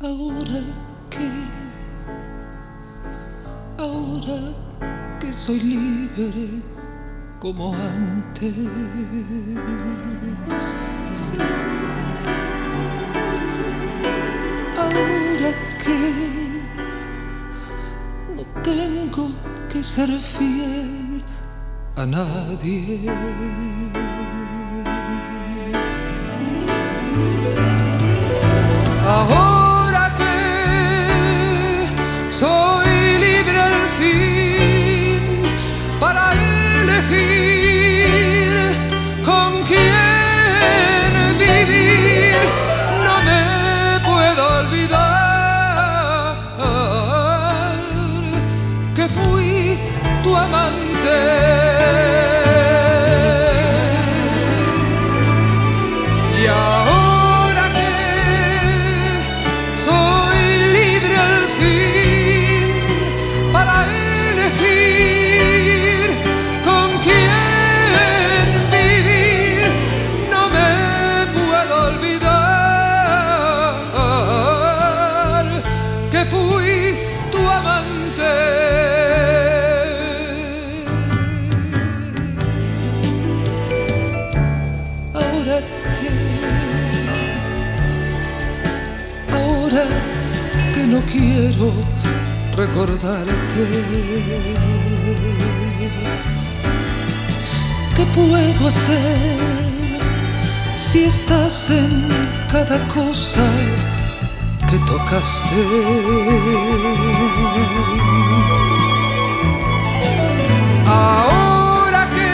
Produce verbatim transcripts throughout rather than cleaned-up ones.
Ahora que, ahora que soy libre como antes, ahora que no tengo que ser fiel a nadie. Ahora que soy libre al fin para elegir con quién vivir, no me puedo olvidar que fui tu amante. Y ahora que soy libre al fin para elegir con quién vivir, no me puedo olvidar que fui tu amante. Ahora que, ahora que no quiero recordarte, ¿qué puedo hacer si estás en cada cosa que tocaste? Ahora que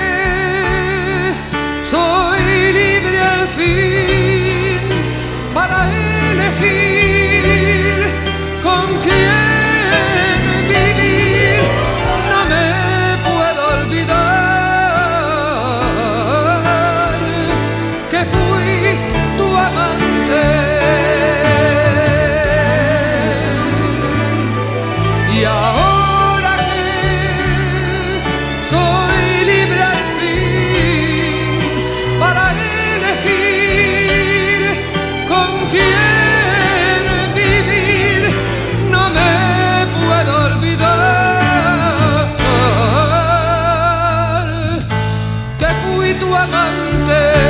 soy libre al fin para elegir con quién vivir, no me puedo olvidar que fui tu amante. Y ahora que soy libre al fin para elegir con quién vivir, no me puedo olvidar que fui tu amante.